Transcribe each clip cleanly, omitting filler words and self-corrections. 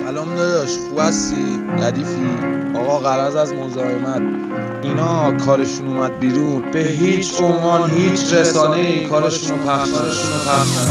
سلام داداش، خوب هستی؟ ردیفی؟ آقا غرض از مزاحمت، اینا کارشون اومد بیرون، به هیچ عنوان هیچ رسانه‌ای کارشونو پخش نکنه.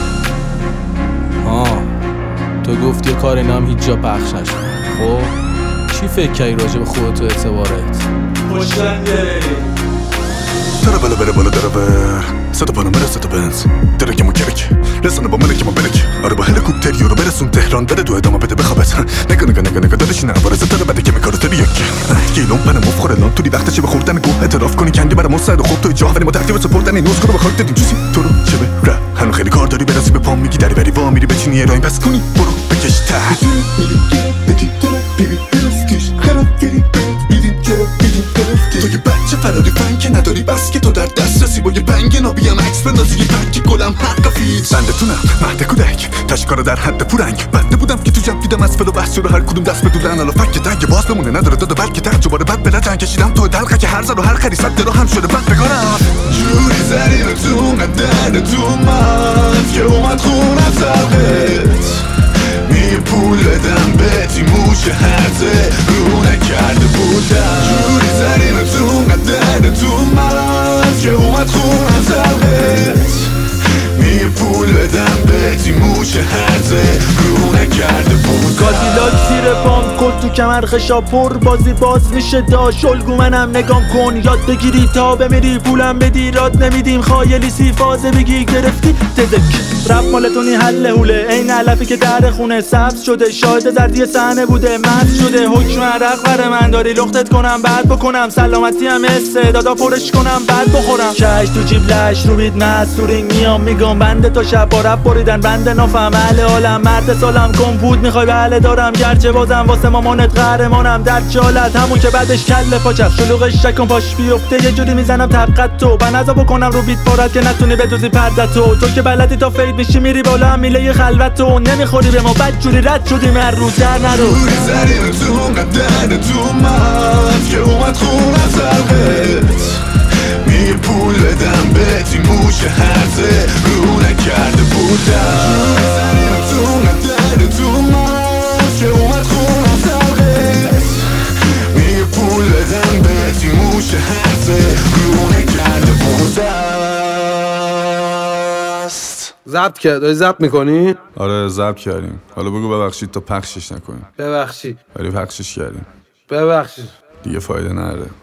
تو گفتی کار اینا هم هیچ جا پخش نشه. خب چی فکر کردی راجع به خودت و اعتبارت؟ خوشلنگه داره بالا بره بالا داره بر صدا پانامره صدا بنز درک مکرک رسانه با ملک ما برک آره با هلیکوپتر یورو برسون تهران بره دو ادامه بده بخوابت نگاه دارش نه عبارزه داره بده که میکارو تریک گیلون پنه مفخوره لان تولی وقتشه به خوردن گوه اعتراف کنی کندی برای مستعد خوب توی جاه ولی ما ترتیب سپردن این نسخه رو بخواد دادیم چیزی تو رو چه به ره هنو خیلی کار داری برسی به پام میگی دری بری وا میری بچینی اراین پس کنی برو بکش ته تو یه بچه فراری فن که نداری بس که تو در دسترسی با یه بنگ نابیم عکس بندازی یه بنگ گلم حق فیت بندتونم مهد کودک تشکار در حد پورنگ بنده بودم که تو جمع دیدم از فل و بحث رو هر کدوم دست بدولن الا فک دنگ باز بمونه نداره داده بلکه ترجباره بد بلد جنگ کشیدم تو دلقه که هر زن و هر خری صد درو هم شده بد بگارم جوری زرین تو قدر تو من که اومد خون از زرقت می پول بدم بهتی موش هرزه رو نکرده بودم جوری زرین تو قدر تو من که اومد خون از زرقت می پول بدم بهتی موش هرزه رو نکرده بودم کادیلاک زیر پام کد تو کمر خشاپور بازی باز میشه داش الگو منم نگام کن یاد بگیری تا بمیری پولم بدی راد نمیدیم خایلی سی فازه بگی گرفتی تزک رب مالتونی حل هوله این علفی که در خونه سبز شده شاهد زردی صحنه بوده مست شده حکم عرق بر من داری لختت کنم بعد بکنم سلامتی هم استعدادا پرش کنم بعد بخورم کش تو جیب لش رو بید مستورینگ میام میگم بنده تا شب با رب بریدن بنده نافهم اهل عالم مرد سالم کمپود میخوای بله دارم گرچه بازم واسه مامانت قهرمانم در جالت همون که بعدش کله پاچه شلوغش شکن پاش بیفته یه جوری میزنم طبقت تو بنظا بکنم رو بیت پارت که نتونی بدوزی پردتو تو که بلدی تا فید میشی میری بالا هم میله خلوت تو نمیخوری به ما بد جوری رد شدیم هر روز در نرو جوری زرین تو قدر تو من که اومد خون از زرقت می پول بدم بهتی موش هرزه رو نکرده بودم جوری زرین تو قدر تو من که اومد خون از زرقت می پول بدم بهتی موش هرزه رو نکرده بودم ضبط کرد؟ داری ضبط میکنی؟ آره ضبط کردیم. حالا بگو ببخشید تا پخشش نکنیم. ببخشید ولی پخشش کردیم ببخشید دیگه فایده نداره.